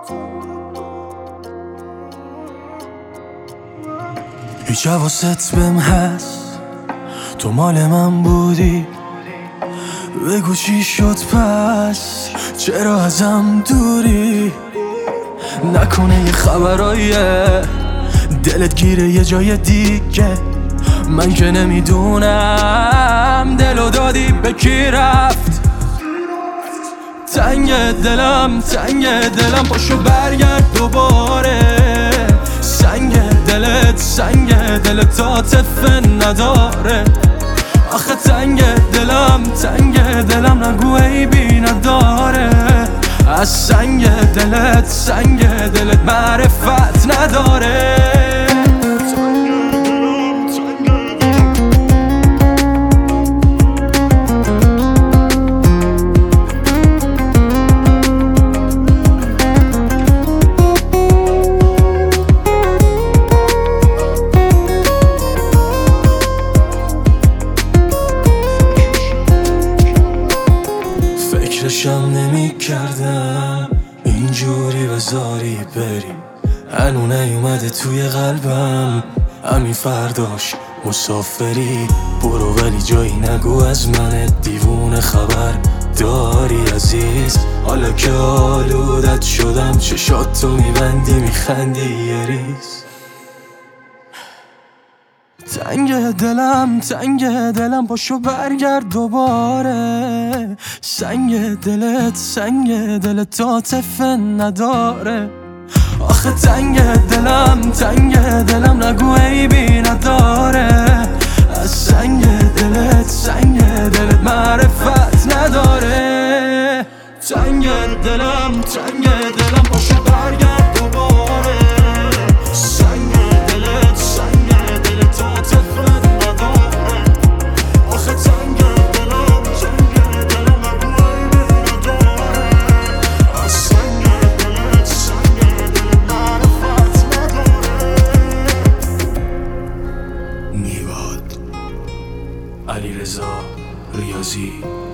هیچ حواست بهم هست تو مال من بودی، بگو چی شد پس چرا ازم دوری؟ نکنه یه خبراییه دلت گیره یه جای دیگه، من که نمیدونم دلو دادی به کی رفت. تنگ دلم پاشو برگرد دوباره، سنگ دلت عاطفه نداره. آخه تنگ دلم نگو عیبی نداره، از سنگ دلت معرفت نداره. فکرشم نمی کردم اینجوری بذاری بری، هنو نیومده توی قلبم همین فرداش مسافری. برو ولی جایی نگو از من دیوونه خبر داری عزیز، حالا که آلودت شدم چشاتو میبندی میخندی یه ریز. تنگ دلم پاشو برگرد دوباره، سنگ دلت عاطفه نداره. آخه تنگ دلم نگو عیبی نداره، از سنگ دلت معرفت نداره. تنگ دلم پاشو برگرد دوباره، سنگ دلت عاطفه نداره. آخه تنگ دلم نگو عیبی نداره، از سنگ دلت معرفت نداره. نیواد علیرضا ریاضی